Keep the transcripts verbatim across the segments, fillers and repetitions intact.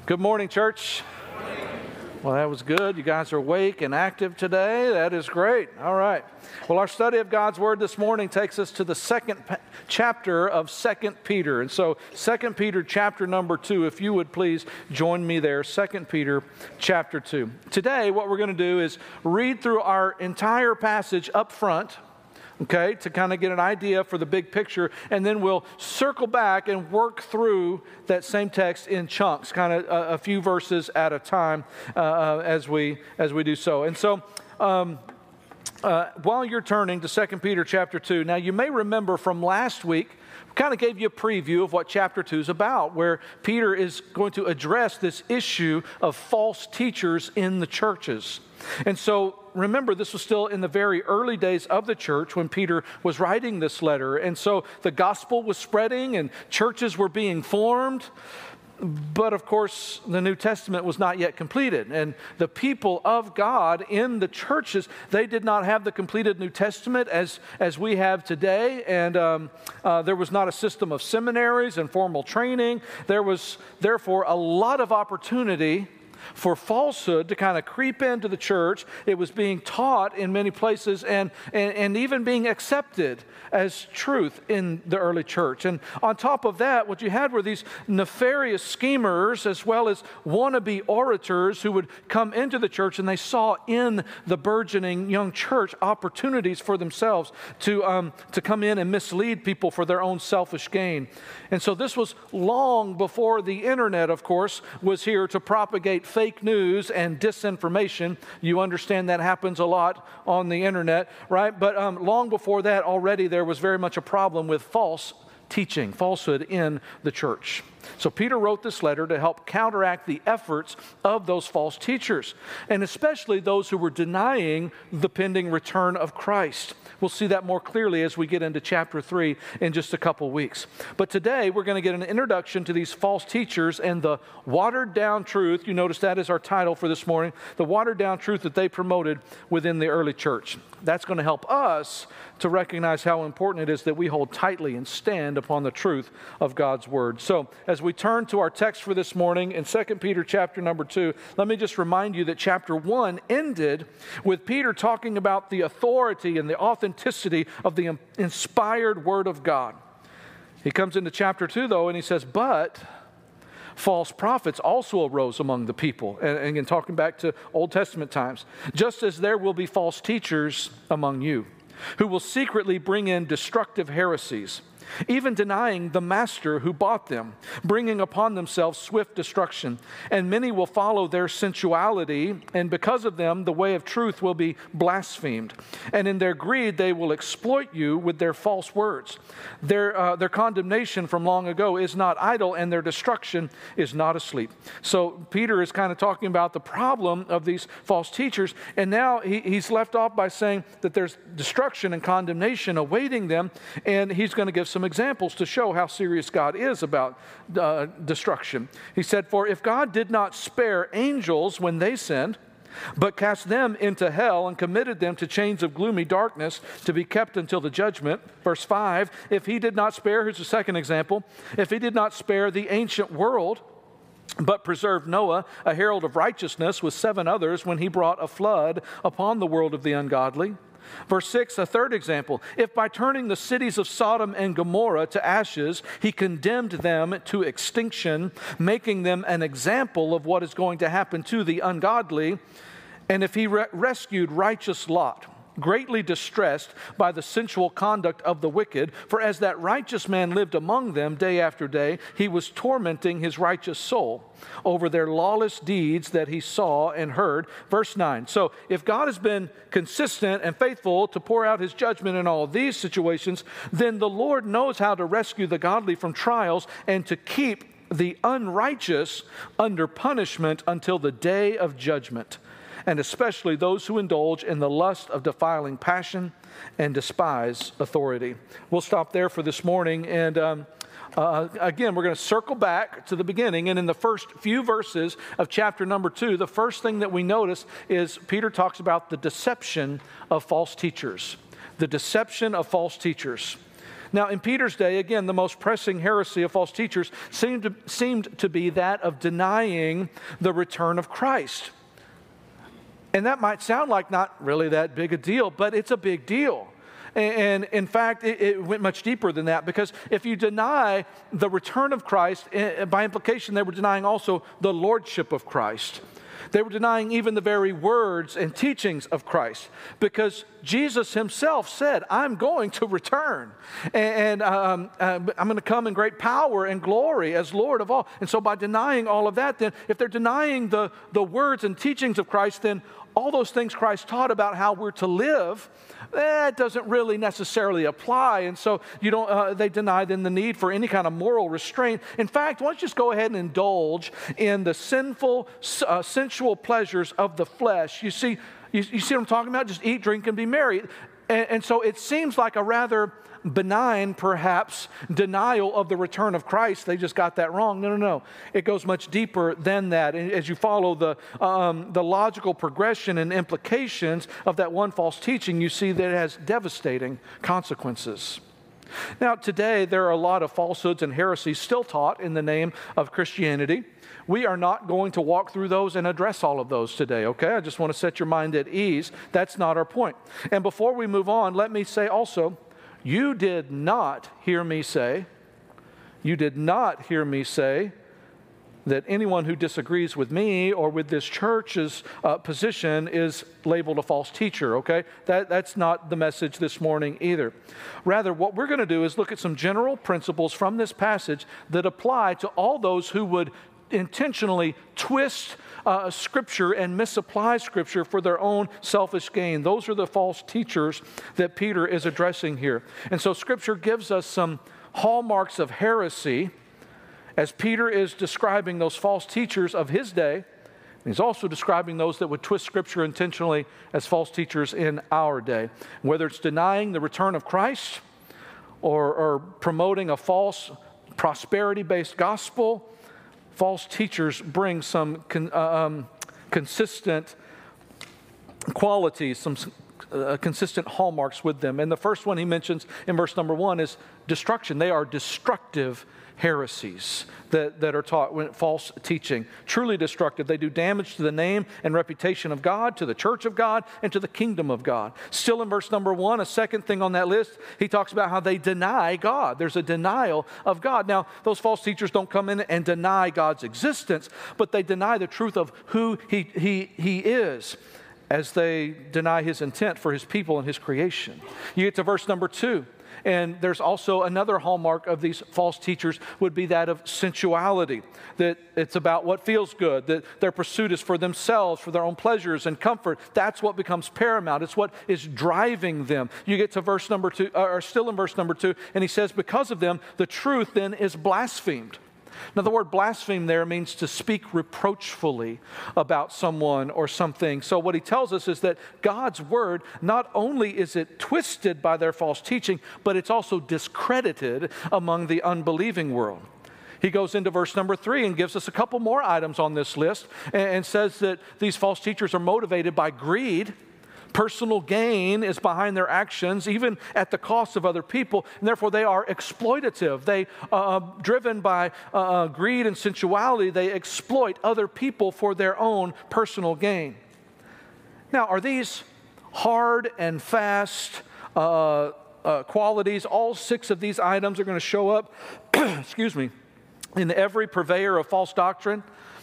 Good morning, church. Well, that was good. You guys are awake and active today. That is great. All right. Well, our study of God's Word this morning takes us to the second pa- chapter of Second Peter. And so Second Peter chapter number two, if you would please join me there, Second Peter chapter two. Today, what we're going to do is read through our entire passage up front, okay, to kind of get an idea for the big picture, and then we'll circle back and work through that same text in chunks, kind of a, a few verses at a time uh, as we as we do so. And so, um, uh, while you're turning to Second Peter chapter two, now you may remember from last week, we kind of gave you a preview of what chapter two is about, where Peter is going to address this issue of false teachers in the churches. And so, remember, this was still in the very early days of the church when Peter was writing this letter. And so the gospel was spreading and churches were being formed. But of course, the New Testament was not yet completed. And the people of God in the churches, they did not have the completed New Testament as, as we have today. And um, uh, there was not a system of seminaries and formal training. There was, therefore, a lot of opportunity for falsehood to kind of creep into the church. It was being taught in many places and, and, and even being accepted as truth in the early church. And on top of that, what you had were these nefarious schemers as well as wannabe orators who would come into the church, and they saw in the burgeoning young church opportunities for themselves to, um, to come in and mislead people for their own selfish gain. And so this was long before the internet, of course, was here to propagate fake news and disinformation. You understand that happens a lot on the internet, right? But um, long before that, already there was very much a problem with false teaching, falsehood in the church. So Peter wrote this letter to help counteract the efforts of those false teachers, and especially those who were denying the pending return of Christ. We'll see that more clearly as we get into chapter three in just a couple weeks. But today we're going to get an introduction to these false teachers and the watered down truth. You notice that is our title for this morning, the watered down truth that they promoted within the early church. That's going to help us to recognize how important it is that we hold tightly and stand upon the truth of God's Word. So as we turn to our text for this morning in Second Peter chapter number two, let me just remind you that chapter one ended with Peter talking about the authority and the authenticity of the inspired Word of God. He comes into chapter two, though, and he says, but false prophets also arose among the people. And, and again, talking back to Old Testament times, just as there will be false teachers among you, who will secretly bring in destructive heresies, even denying the master who bought them, bringing upon themselves swift destruction. And many will follow their sensuality, and because of them, the way of truth will be blasphemed. And in their greed, they will exploit you with their false words. Their, uh, their condemnation from long ago is not idle, and their destruction is not asleep. So Peter is kind of talking about the problem of these false teachers, and now he, he's left off by saying that there's destruction and condemnation awaiting them, and he's going to give some Some examples to show how serious God is about uh, destruction. He said, for if God did not spare angels when they sinned, but cast them into hell and committed them to chains of gloomy darkness to be kept until the judgment. Verse five, if he did not spare, here's a second example, if he did not spare the ancient world, but preserved Noah, a herald of righteousness, with seven others when he brought a flood upon the world of the ungodly. Verse six, a third example. If by turning the cities of Sodom and Gomorrah to ashes, he condemned them to extinction, making them an example of what is going to happen to the ungodly, and if he re- rescued righteous Lot, greatly distressed by the sensual conduct of the wicked, for as that righteous man lived among them day after day, he was tormenting his righteous soul over their lawless deeds that he saw and heard. Verse nine, so if God has been consistent and faithful to pour out his judgment in all of these situations, then the Lord knows how to rescue the godly from trials and to keep the unrighteous under punishment until the day of judgment, and especially those who indulge in the lust of defiling passion and despise authority. We'll stop there for this morning, and um, uh, again, we're going to circle back to the beginning, and in the first few verses of chapter number two, the first thing that we notice is Peter talks about the deception of false teachers. The deception of false teachers. Now, in Peter's day, again, the most pressing heresy of false teachers seemed to, seemed to be that of denying the return of Christ. And that might sound like not really that big a deal, but it's a big deal. And in fact, it went much deeper than that, because if you deny the return of Christ, by implication, they were denying also the lordship of Christ. They were denying even the very words and teachings of Christ, because Jesus himself said, I'm going to return, and um, uh, I'm going to come in great power and glory as Lord of all. And so by denying all of that, then if they're denying the, the words and teachings of Christ, then all those things Christ taught about how we're to live, that doesn't really necessarily apply. And so you don't. Uh, they deny then the need for any kind of moral restraint. In fact, why don't you just go ahead and indulge in the sinful, uh, sensual pleasures of the flesh? You see, you, you see what I'm talking about? Just eat, drink, and be merry. And, and so it seems like a rather benign, perhaps, denial of the return of Christ. They just got that wrong. No, no, no. It goes much deeper than that. And as you follow the, um, the logical progression and implications of that one false teaching, you see that it has devastating consequences. Now, today, there are a lot of falsehoods and heresies still taught in the name of Christianity. We are not going to walk through those and address all of those today, okay? I just want to set your mind at ease. That's not our point. And before we move on, let me say also, you did not hear me say, you did not hear me say that anyone who disagrees with me or with this church's uh, position is labeled a false teacher, okay? That, that's not the message this morning either. Rather, what we're going to do is look at some general principles from this passage that apply to all those who would intentionally twist uh, Scripture and misapply Scripture for their own selfish gain. Those are the false teachers that Peter is addressing here. And so Scripture gives us some hallmarks of heresy as Peter is describing those false teachers of his day. And he's also describing those that would twist Scripture intentionally as false teachers in our day. Whether it's denying the return of Christ or, or promoting a false prosperity-based gospel, false teachers bring some con, uh, um, consistent qualities, some uh, consistent hallmarks with them. And the first one he mentions in verse number one is destruction. They are destructive heresies that, that are taught when false teaching. Truly destructive. They do damage to the name and reputation of God, to the church of God, and to the kingdom of God. Still in verse number one, a second thing on that list, he talks about how they deny God. There's a denial of God. Now, those false teachers don't come in and deny God's existence, but they deny the truth of who he, he, he is, as they deny his intent for his people and his creation. You get to verse number two. And there's also another hallmark of these false teachers would be that of sensuality, that it's about what feels good, that their pursuit is for themselves, for their own pleasures and comfort. That's what becomes paramount. It's what is driving them. You get to verse number two, or still in verse number two, and he says, because of them, the truth then is blasphemed. Now, the word blaspheme there means to speak reproachfully about someone or something. So what he tells us is that God's word, not only is it twisted by their false teaching, but it's also discredited among the unbelieving world. He goes into verse number three and gives us a couple more items on this list and says that these false teachers are motivated by greed. Personal gain is behind their actions, even at the cost of other people, and therefore they are exploitative. They, uh, driven by uh, greed and sensuality, they exploit other people for their own personal gain. Now, are these hard and fast uh, uh, qualities? All six of these items are going to show up, excuse me, in every purveyor of false doctrine?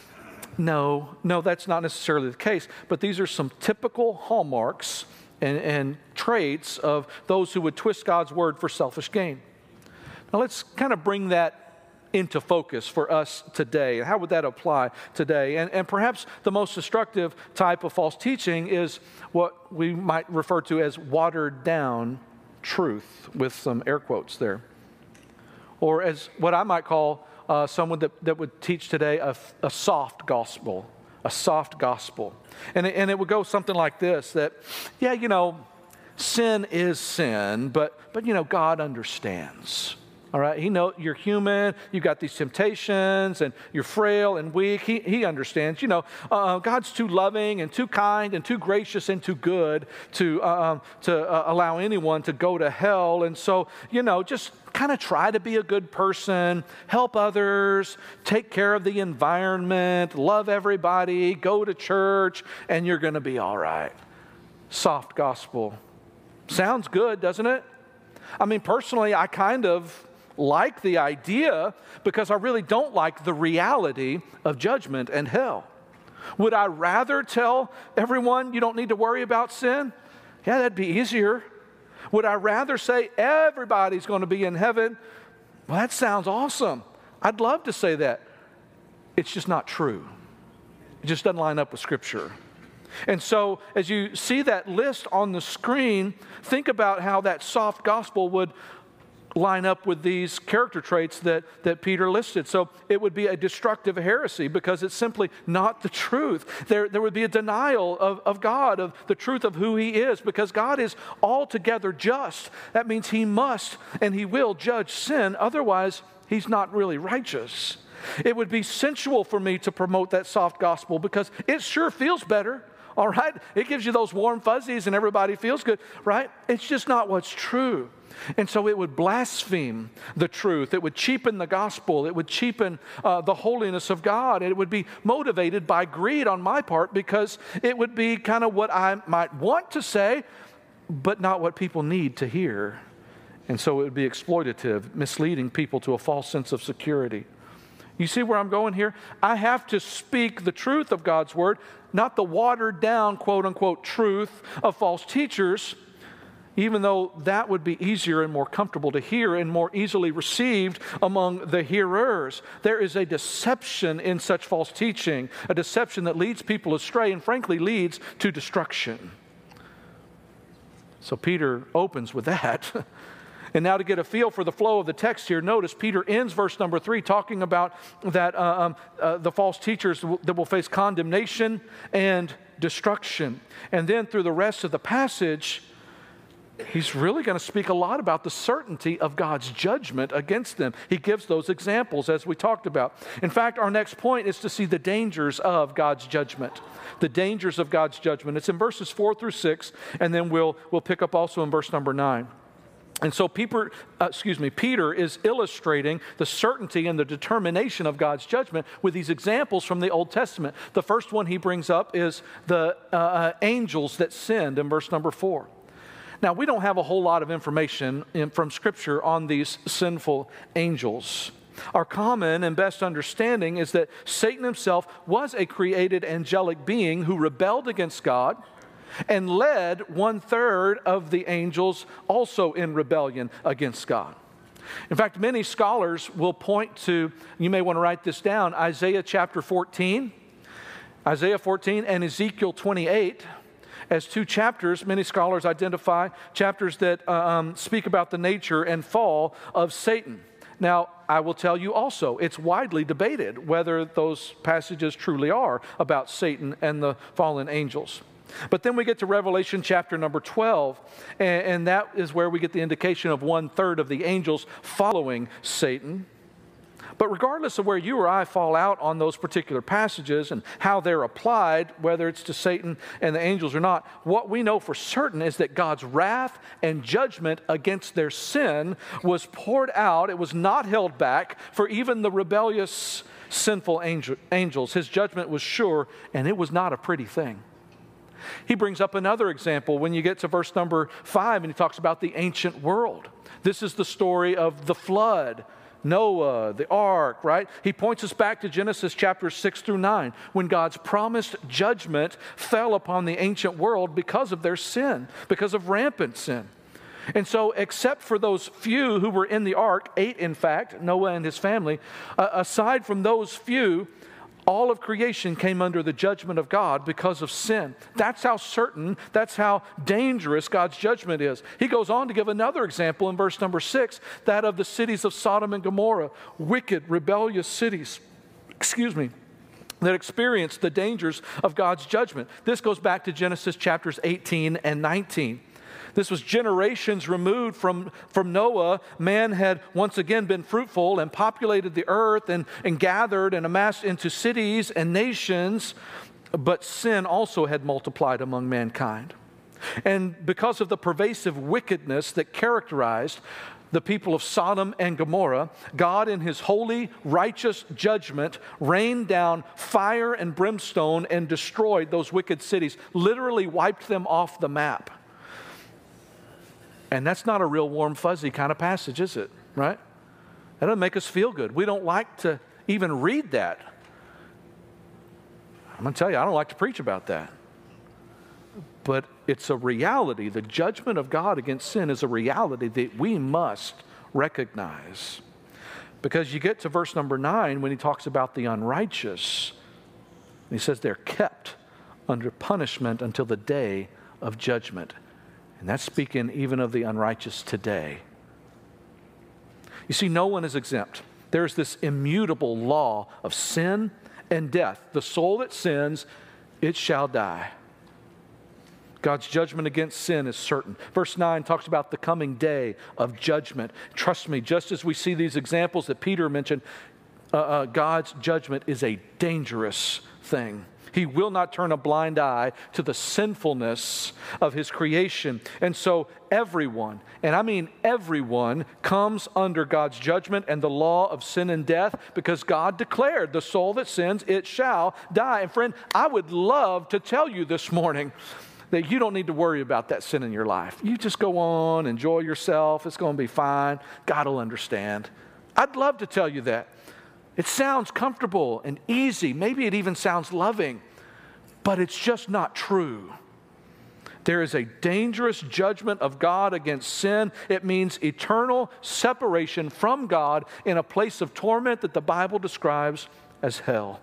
No, no, that's not necessarily the case. But these are some typical hallmarks and, and traits of those who would twist God's word for selfish gain. Now let's kind of bring that into focus for us today. How would that apply today? And, and perhaps the most destructive type of false teaching is what we might refer to as watered down truth, with some air quotes there. Or as what I might call Uh, someone that, that would teach today a, a soft gospel, a soft gospel. And it, and it would go something like this, that, yeah, you know, sin is sin, but, but you know, God understands. All right, he knows you're human, you've got these temptations, and you're frail and weak. He, he understands, you know, uh, God's too loving and too kind and too gracious and too good to, uh, to uh, allow anyone to go to hell. And so, you know, just kind of try to be a good person, help others, take care of the environment, love everybody, go to church, and you're going to be all right. Soft gospel. Sounds good, doesn't it? I mean, personally, I kind of like the idea because I really don't like the reality of judgment and hell. Would I rather tell everyone you don't need to worry about sin? Yeah, that'd be easier. Would I rather say everybody's going to be in heaven? Well, that sounds awesome. I'd love to say that. It's just not true. It just doesn't line up with Scripture. And so as you see that list on the screen, think about how that soft gospel would line up with these character traits that, that Peter listed. So it would be a destructive heresy because it's simply not the truth. There, there would be a denial of, of God, of the truth of who He is, because God is altogether just. That means He must and He will judge sin. Otherwise, He's not really righteous. It would be sensual for me to promote that soft gospel because it sure feels better. All right? It gives you those warm fuzzies and everybody feels good, right? It's just not what's true. And so it would blaspheme the truth. It would cheapen the gospel. It would cheapen uh, the holiness of God. It would be motivated by greed on my part because it would be kind of what I might want to say, but not what people need to hear. And so it would be exploitative, misleading people to a false sense of security. You see where I'm going here? I have to speak the truth of God's word, not the watered down, quote unquote, truth of false teachers, even though that would be easier and more comfortable to hear and more easily received among the hearers. There is a deception in such false teaching, a deception that leads people astray and frankly leads to destruction. So Peter opens with that. And now to get a feel for the flow of the text here, notice Peter ends verse number three talking about that uh, um, uh, the false teachers that will face condemnation and destruction. And then through the rest of the passage, he's really going to speak a lot about the certainty of God's judgment against them. He gives those examples as we talked about. In fact, our next point is to see the dangers of God's judgment. The dangers of God's judgment. It's in verses four through six, and then we'll, we'll pick up also in verse number nine. And so Peter, uh, excuse me, Peter is illustrating the certainty and the determination of God's judgment with these examples from the Old Testament. The first one he brings up is the uh, uh, angels that sinned in verse number four. Now, we don't have a whole lot of information in, from Scripture on these sinful angels. Our common and best understanding is that Satan himself was a created angelic being who rebelled against God and led one-third of the angels also in rebellion against God. In fact, many scholars will point to, you may want to write this down, Isaiah chapter fourteen, Isaiah fourteen and Ezekiel twenty-eight as two chapters. Many scholars identify chapters that uh, um, speak about the nature and fall of Satan. Now, I will tell you also, it's widely debated whether those passages truly are about Satan and the fallen angels. But then we get to Revelation chapter number twelve, and, and that is where we get the indication of one-third of the angels following Satan. But regardless of where you or I fall out on those particular passages and how they're applied, whether it's to Satan and the angels or not, what we know for certain is that God's wrath and judgment against their sin was poured out. It was not held back for even the rebellious, sinful angel, angels. His judgment was sure, and it was not a pretty thing. He brings up another example when you get to verse number five, and he talks about the ancient world. This is the story of the flood, Noah, the ark, right? He points us back to Genesis chapters six through nine, when God's promised judgment fell upon the ancient world because of their sin, because of rampant sin. And so, except for those few who were in the ark, eight in fact, Noah and his family, uh, aside from those few, all of creation came under the judgment of God because of sin. That's how certain, that's how dangerous God's judgment is. He goes on to give another example in verse number six, that of the cities of Sodom and Gomorrah, wicked, rebellious cities, excuse me, that experienced the dangers of God's judgment. This goes back to Genesis chapters eighteen and nineteen. This was generations removed from, from Noah. Man had once again been fruitful and populated the earth and, and gathered and amassed into cities and nations, but sin also had multiplied among mankind. And because of the pervasive wickedness that characterized the people of Sodom and Gomorrah, God in his holy, righteous judgment rained down fire and brimstone and destroyed those wicked cities, literally wiped them off the map. And that's not a real warm, fuzzy kind of passage, is it? Right? That doesn't make us feel good. We don't like to even read that. I'm going to tell you, I don't like to preach about that. But it's a reality. The judgment of God against sin is a reality that we must recognize. Because you get to verse number nine when he talks about the unrighteous. He says they're kept under punishment until the day of judgment. And that's speaking even of the unrighteous today. You see, no one is exempt. There's this immutable law of sin and death. The soul that sins, it shall die. God's judgment against sin is certain. Verse nine talks about the coming day of judgment. Trust me, just as we see these examples that Peter mentioned, uh, uh, God's judgment is a dangerous thing. He will not turn a blind eye to the sinfulness of his creation. And so everyone, and I mean everyone, comes under God's judgment and the law of sin and death because God declared the soul that sins, it shall die. And friend, I would love to tell you this morning that you don't need to worry about that sin in your life. You just go on, enjoy yourself. It's going to be fine. God will understand. I'd love to tell you that. It sounds comfortable and easy. Maybe it even sounds loving, but it's just not true. There is a dangerous judgment of God against sin. It means eternal separation from God in a place of torment that the Bible describes as hell.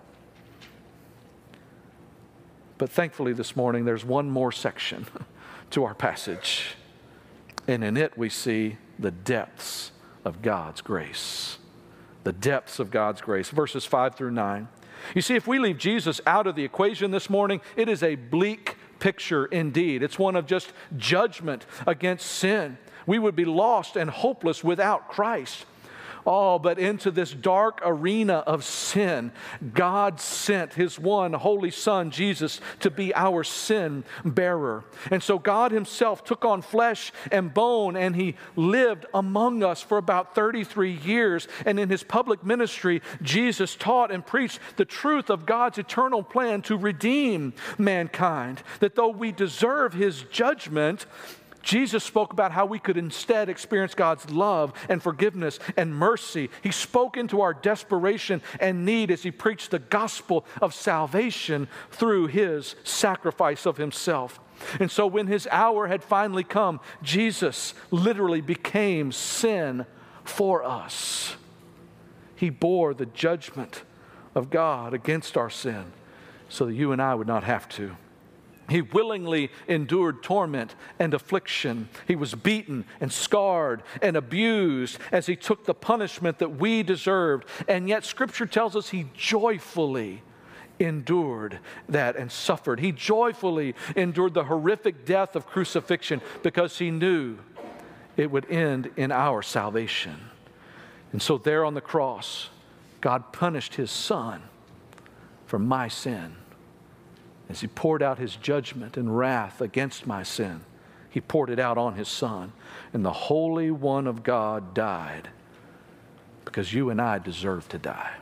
But thankfully this morning there's one more section to our passage. And in it we see the depths of God's grace. The depths of God's grace. Verses five through nine. You see, if we leave Jesus out of the equation this morning, it is a bleak picture indeed. It's one of just judgment against sin. We would be lost and hopeless without Christ. Oh, but into this dark arena of sin, God sent His one holy Son, Jesus, to be our sin bearer. And so God Himself took on flesh and bone, and He lived among us for about thirty-three years. And in His public ministry, Jesus taught and preached the truth of God's eternal plan to redeem mankind. That though we deserve His judgment, Jesus spoke about how we could instead experience God's love and forgiveness and mercy. He spoke into our desperation and need as He preached the gospel of salvation through His sacrifice of Himself. And so when His hour had finally come, Jesus literally became sin for us. He bore the judgment of God against our sin so that you and I would not have to. He willingly endured torment and affliction. He was beaten and scarred and abused as He took the punishment that we deserved. And yet Scripture tells us He joyfully endured that and suffered. He joyfully endured the horrific death of crucifixion because He knew it would end in our salvation. And so there on the cross, God punished His Son for my sin. As He poured out His judgment and wrath against my sin, He poured it out on His Son. And the Holy One of God died because you and I deserve to die.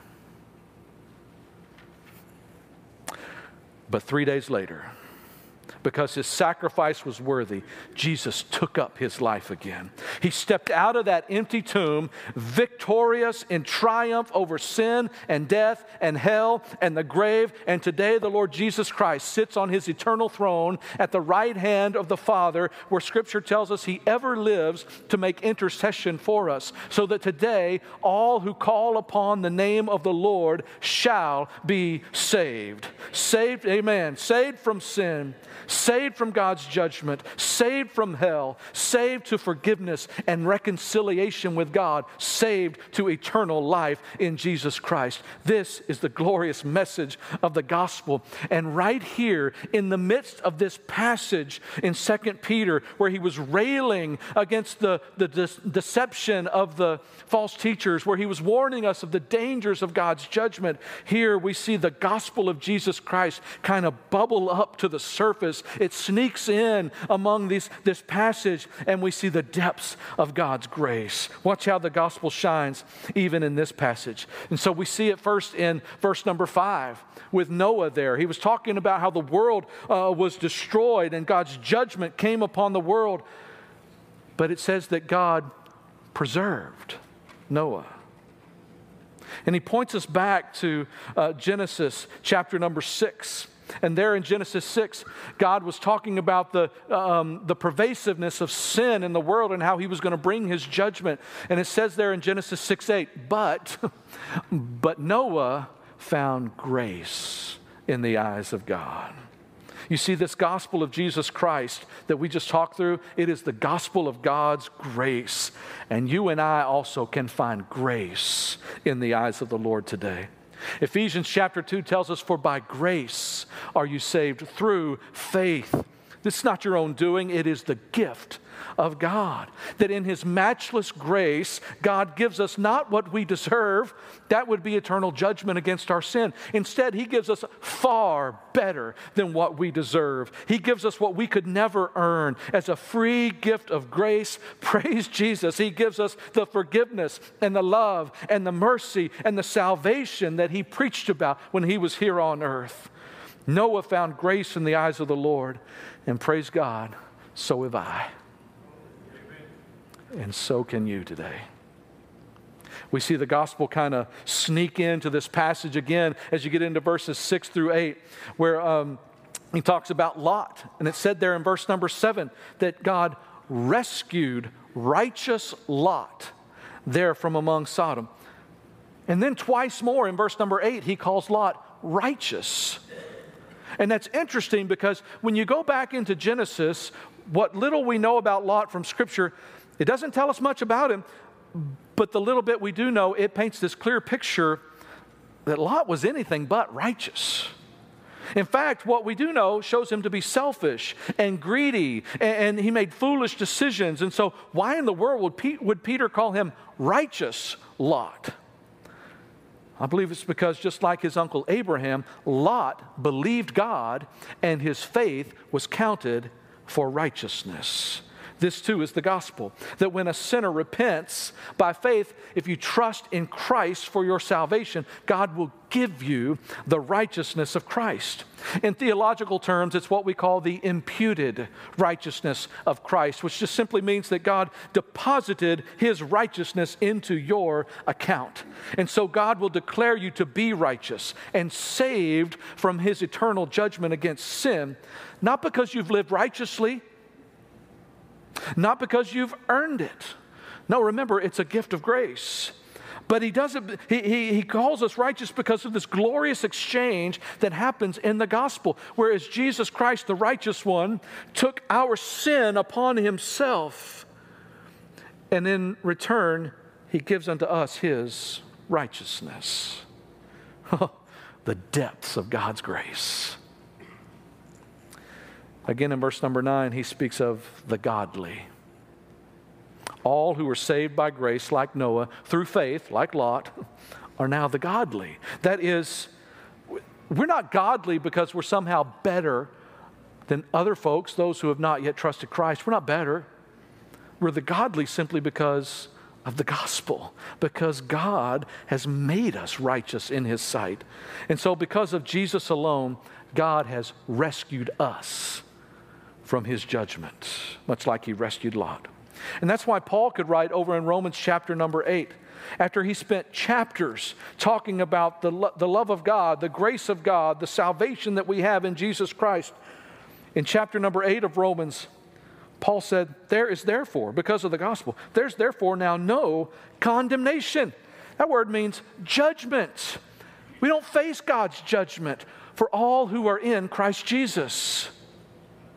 But three days later, because His sacrifice was worthy, Jesus took up His life again. He stepped out of that empty tomb, victorious in triumph over sin and death and hell and the grave. And today the Lord Jesus Christ sits on His eternal throne at the right hand of the Father, where Scripture tells us He ever lives to make intercession for us, so that today all who call upon the name of the Lord shall be saved. Saved, amen. Saved from sin. saved from God's judgment, saved from hell, saved to forgiveness and reconciliation with God, saved to eternal life in Jesus Christ. This is the glorious message of the gospel. And right here in the midst of this passage in Second Peter, where he was railing against the, the de- deception of the false teachers, where he was warning us of the dangers of God's judgment, here we see the gospel of Jesus Christ kind of bubble up to the surface. It sneaks in among these, this passage, and we see the depths of God's grace. Watch how the gospel shines even in this passage. And so we see it first in verse number five with Noah there. He was talking about how the world uh, was destroyed and God's judgment came upon the world. But it says that God preserved Noah. And he points us back to uh, Genesis chapter number six. And there in Genesis six, God was talking about the, um, the pervasiveness of sin in the world and how he was going to bring his judgment. And it says there in Genesis six eight, but, but Noah found grace in the eyes of God. You see, this gospel of Jesus Christ that we just talked through, it is the gospel of God's grace. And you and I also can find grace in the eyes of the Lord today. Ephesians chapter two tells us, for by grace are you saved through faith. This is not your own doing, it is the gift of God. That in his matchless grace, God gives us not what we deserve. That would be eternal judgment against our sin. Instead, he gives us far better than what we deserve. He gives us what we could never earn as a free gift of grace. Praise Jesus. He gives us the forgiveness and the love and the mercy and the salvation that he preached about when he was here on earth. Noah found grace in the eyes of the Lord, and praise God, so have I. And so can you today. We see the gospel kind of sneak into this passage again as you get into verses six through eight, where um, he talks about Lot. And it said there in verse number seven that God rescued righteous Lot there from among Sodom. And then twice more in verse number eight, he calls Lot righteous. And that's interesting because when you go back into Genesis, what little we know about Lot from Scripture, it doesn't tell us much about him, but the little bit we do know, it paints this clear picture that Lot was anything but righteous. In fact, what we do know shows him to be selfish and greedy, and he made foolish decisions. And so why in the world would, Pe- would Peter call him righteous Lot? I believe it's because just like his uncle Abraham, Lot believed God, and his faith was counted for righteousness. This too is the gospel, that when a sinner repents by faith, if you trust in Christ for your salvation, God will give you the righteousness of Christ. In theological terms, it's what we call the imputed righteousness of Christ, which just simply means that God deposited his righteousness into your account. And so God will declare you to be righteous and saved from his eternal judgment against sin, not because you've lived righteously, not because you've earned it. No, remember, it's a gift of grace. But he does it, he, he, he calls us righteous because of this glorious exchange that happens in the gospel. Whereas Jesus Christ, the righteous one, took our sin upon himself. And in return, he gives unto us his righteousness. The depths of God's grace. Again, in verse number nine, he speaks of the godly. All who were saved by grace, like Noah, through faith, like Lot, are now the godly. That is, we're not godly because we're somehow better than other folks, those who have not yet trusted Christ. We're not better. We're the godly simply because of the gospel, because God has made us righteous in his sight. And so because of Jesus alone, God has rescued us from his judgment, much like he rescued Lot. And that's why Paul could write over in Romans chapter number eight, after he spent chapters talking about the, lo- the love of God, the grace of God, the salvation that we have in Jesus Christ. In chapter number eight of Romans, Paul said, there is therefore, because of the gospel, there's therefore now no condemnation. That word means judgment. We don't face God's judgment for all who are in Christ Jesus.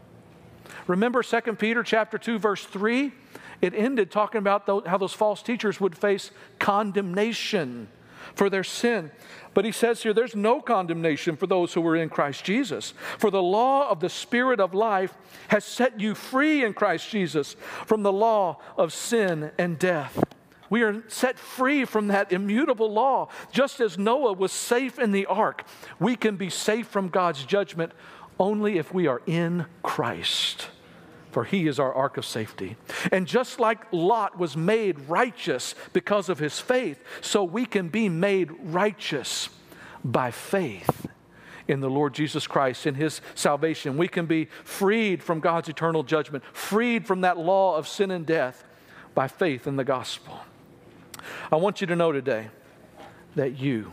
Remember Second Peter chapter two, verse three? It ended talking about those, how those false teachers would face condemnation for their sin. But he says here, there's no condemnation for those who are in Christ Jesus. For the law of the Spirit of life has set you free in Christ Jesus from the law of sin and death. We are set free from that immutable law. Just as Noah was safe in the ark, we can be safe from God's judgment only if we are in Christ. For He is our ark of safety. And just like Lot was made righteous because of his faith, so we can be made righteous by faith in the Lord Jesus Christ, in His salvation. We can be freed from God's eternal judgment, freed from that law of sin and death by faith in the gospel. I want you to know today that you,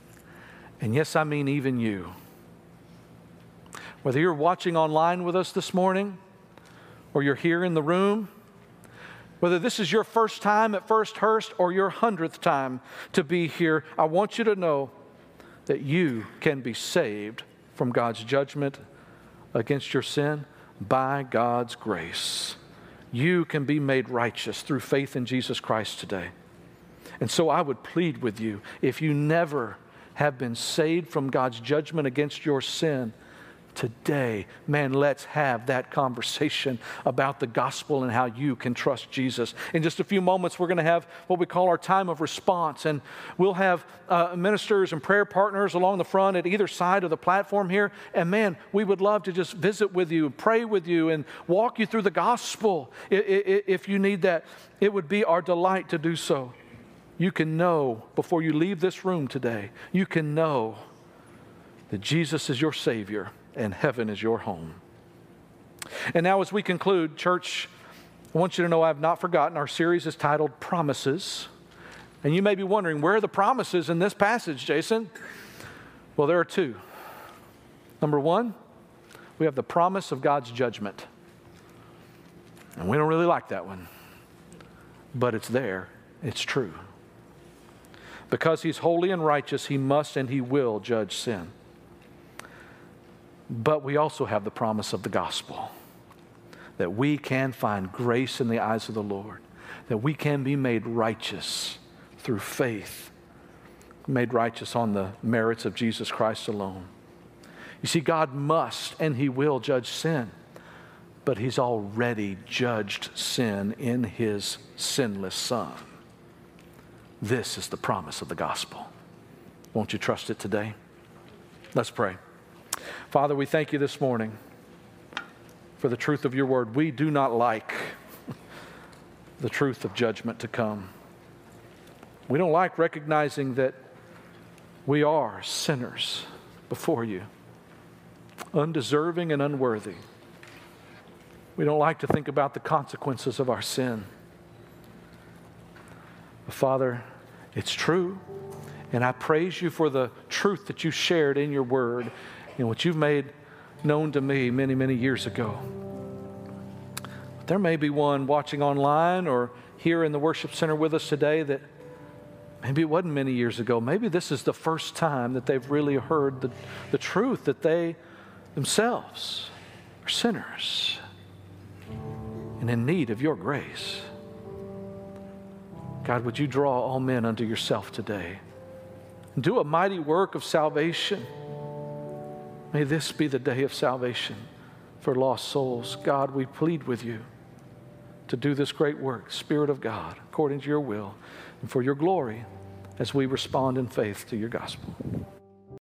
and yes, I mean even you, whether you're watching online with us this morning, or you're here in the room, whether this is your first time at First Hurst or your hundredth time to be here, I want you to know that you can be saved from God's judgment against your sin by God's grace. You can be made righteous through faith in Jesus Christ today. And so I would plead with you, if you never have been saved from God's judgment against your sin, today, man, let's have that conversation about the gospel and how you can trust Jesus. In just a few moments, we're going to have what we call our time of response, and we'll have uh, ministers and prayer partners along the front at either side of the platform here. And man, we would love to just visit with you, pray with you, and walk you through the gospel. If you need that, it would be our delight to do so. You can know before you leave this room today, you can know that Jesus is your Savior and heaven is your home. And now as we conclude, church, I want you to know I have not forgotten. Our series is titled Promises. And you may be wondering, where are the promises in this passage, Jason? Well, there are two. Number one, we have the promise of God's judgment. And we don't really like that one. But it's there. It's true. Because He's holy and righteous, He must and He will judge sin. But we also have the promise of the gospel, that we can find grace in the eyes of the Lord, that we can be made righteous through faith, made righteous on the merits of Jesus Christ alone. You see, God must and He will judge sin, but He's already judged sin in His sinless Son. This is the promise of the gospel. Won't you trust it today? Let's pray. Father, we thank you this morning for the truth of your word. We do not like the truth of judgment to come. We don't like recognizing that we are sinners before you, undeserving and unworthy. We don't like to think about the consequences of our sin. But Father, it's true, and I praise you for the truth that you shared in your word and what you've made known to me many, many years ago. But there may be one watching online or here in the worship center with us today that maybe it wasn't many years ago. Maybe this is the first time that they've really heard the, the truth that they themselves are sinners and in need of your grace. God, would you draw all men unto yourself today and do a mighty work of salvation? May this be the day of salvation for lost souls. God, we plead with you to do this great work, Spirit of God, according to your will and for your glory as we respond in faith to your gospel.